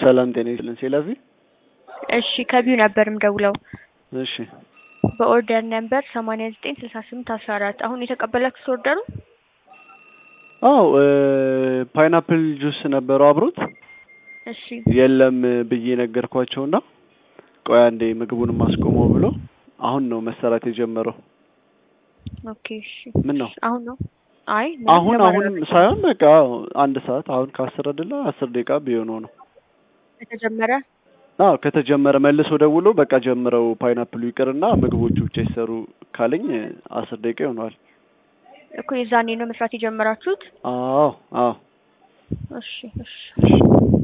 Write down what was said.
ሰላም ጤና ይስጥልን ሴላቪ። እሺ ከቢው ነበርም ደውለው እሺ በኦርደር ነምበር 896814 አሁን የተቀበላችሁት ኦርደሩ? አዎ ፓይናፕል ጁስ ነበረው አብሮት። እሺ የለም ብዬ ነገርኳቸውና ቆይ አንዴ ምግቡን ማስቆመው ብሎ አሁን ነው መሰራት የጀመረው። ኦኬ እሺ ምን ነው አሁን ነው? አይ አሁን ሳይሆን በቃ አንድ ሰዓት አሁን ከ10 አይደለ 10 ደቂቃ ቢሆነው ነው ከተጀመረ። አዎ ከተጀመረ መልሶ ደውሎ በቃ ጀምረው ፓይናፕሉ ይቅርና ምግቦቹ ብቻ ይሰሩ ካለኝ 10 ደቂቃ ይሆናል እኮ የዛኔ ነው መስራት የጀመራችሁት? አዎ አዎ እሺ እሺ